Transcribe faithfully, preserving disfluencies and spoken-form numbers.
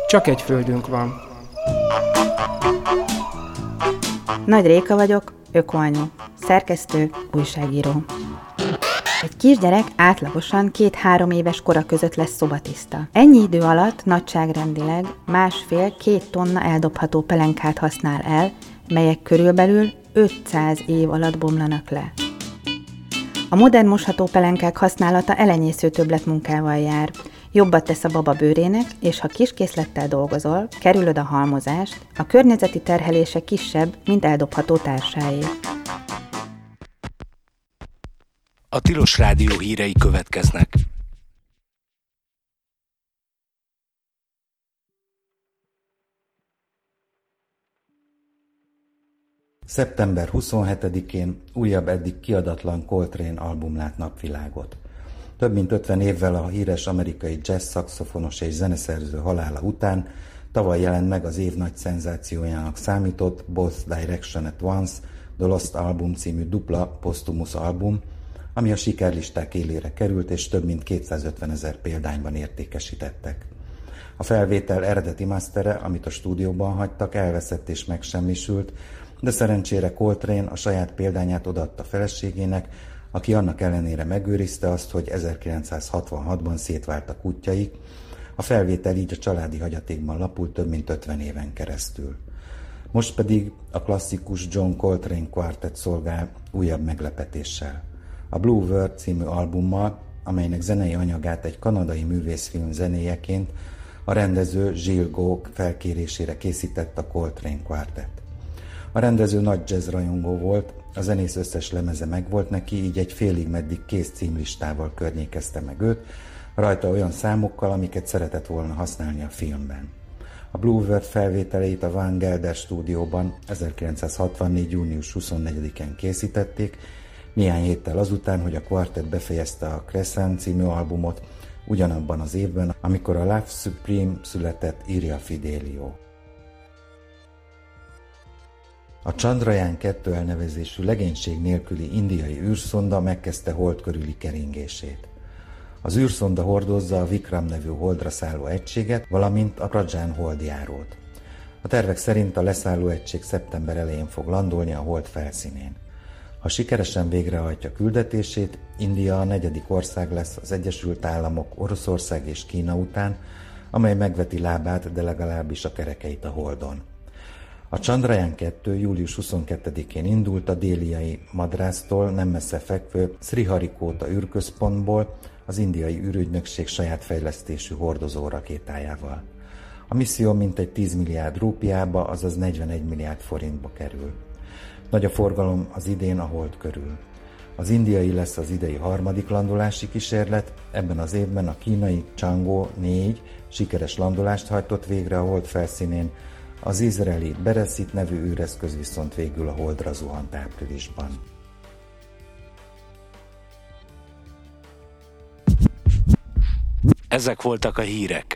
Csak egy földünk van. Nagy Réka vagyok, ökoanyu, szerkesztő, újságíró. Egy kisgyerek átlagosan két-három éves kora között lesz szobatiszta. Ennyi idő alatt nagyságrendileg másfél-két tonna eldobható pelenkát használ el, melyek körülbelül ötszáz év alatt bomlanak le. A modern mosható pelenkák használata elenyésző többletmunkával jár. Jobbat tesz a baba bőrének, és ha kiskészlettel dolgozol, kerülöd a halmozást, a környezeti terhelése kisebb, mint eldobható társáé. A Tilos Rádió hírei következnek. szeptember huszonhetedikén újabb eddig kiadatlan Coltrane album lát napvilágot. Több mint ötven évvel a híres amerikai jazz szaxofonos és zeneszerző halála után tavaly jelent meg az év nagy szenzációjának számított Both Direction at Once, The Lost Album című dupla posztumusz album, ami a sikerlisták élére került és több mint kétszázötvenezer példányban értékesítettek. A felvétel eredeti mastere, amit a stúdióban hagytak, elveszett és megsemmisült, de szerencsére Coltrane a saját példányát odaadta feleségének, aki annak ellenére megőrizte azt, hogy ezerkilencszázhatvanhatban szétváltak útjaik, a felvétel így a családi hagyatékban lapult több mint ötven éven keresztül. Most pedig a klasszikus John Coltrane Quartet szolgál újabb meglepetéssel. A Blue World című albummal, amelynek zenei anyagát egy kanadai művészfilm zenéjeként a rendező Gilles Gault felkérésére készített a Coltrane Quartet. A rendező nagy jazz rajongó volt, a zenész összes lemeze megvolt neki, így egy félig meddig kész címlistával környékezte meg őt, rajta olyan számokkal, amiket szeretett volna használni a filmben. A Blue World felvételeit a Van Gelder stúdióban ezerkilencszázhatvannégy. június huszonnegyedikén készítették, néhány héttel azután, hogy a kvartett befejezte a Crescent című albumot, ugyanabban az évben, amikor a Love Supreme született Iria Fidelio. A Chandrayaan kettő elnevezésű legénység nélküli indiai űrszonda megkezdte hold körüli keringését. Az űrszonda hordozza a Vikram nevű holdra szálló egységet, valamint a Prajan holdjárót. A tervek szerint a leszálló egység szeptember elején fog landolni a hold felszínén. Ha sikeresen végrehajtja küldetését, India a negyedik ország lesz az Egyesült Államok, Oroszország és Kína után, amely megveti lábát, de legalábbis a kerekeit a holdon. A Chandrayaan kettő július huszonkettedikén indult a déliai Madrásztól nem messze fekvő Sriharikota űrközpontból az indiai űrügynökség saját fejlesztésű hordozó rakétájával. A misszió mintegy tíz milliárd rúpiába, azaz negyvenegy milliárd forintba kerül. Nagy a forgalom az idén a hold körül. Az indiai lesz az idei harmadik landolási kísérlet, ebben az évben a kínai Chang'e négy sikeres landolást hajtott végre a hold felszínén, az izraeli Beresit nevű űreszköz viszont végül a holdra zuhant áprilisban. Ezek voltak a hírek.